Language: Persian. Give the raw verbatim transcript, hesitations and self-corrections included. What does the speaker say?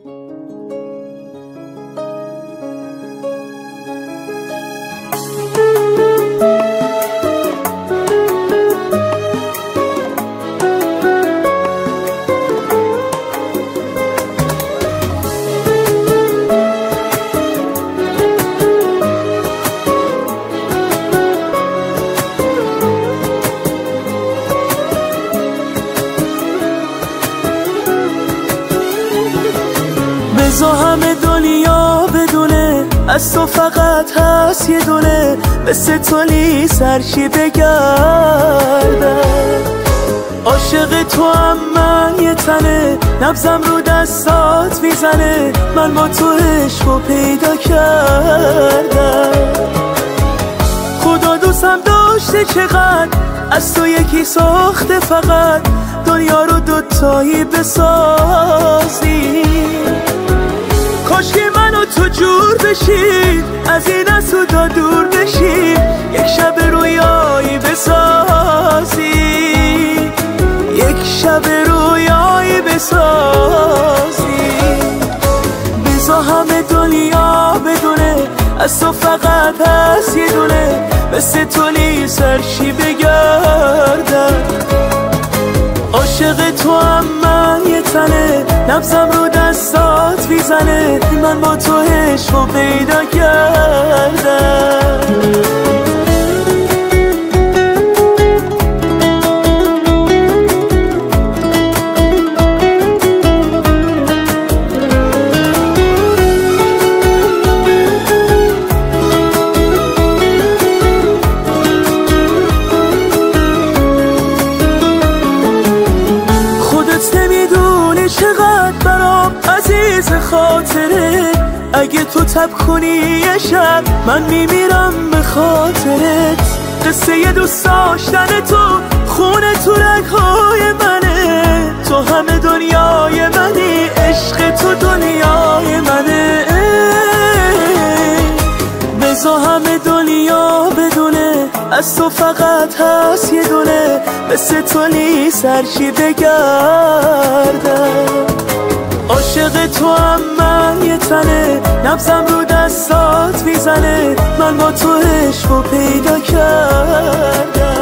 بزا همه دنیا بدونه از تو فقط هست یه دونه، مثل تو سرشی بگردم. عاشق تو هم من یه تنه، نبزم رو دستات میزنه، من با تو عشقو پیدا کردم. خدا دوستم داشته چقدر، از تو یکی ساخته فقط، دنیا رو دوتایی بسازی. کاش که من و تو جور بشیم، از این از تو دا دور بشیم، یک شب رویایی بسازی، یک شب رویایی بسازی. بزا همه دنیا بدونه از تو فقط هست یه دونه، مثل تو سرشی بگردم. عاشق تو هم من یه تنه، نبزم رو دستات میزنه، من با تو عشقو پیدا کردم. عزیز خاطره اگه تو تب کنی یه شب، من میمیرم به خاطرت. قصه یه دوست داشتن تو، خونه تو رگهای منه، تو همه دنیای منی، عشق تو دنیای منه. بزا همه دنیا بدونه از تو فقط هست یه دونه، مثل تو سرشی بگردم. عاشق تو هم من یه تنه، نبزم رو دستات میزنه، من با تو عشقو پیدا کردم.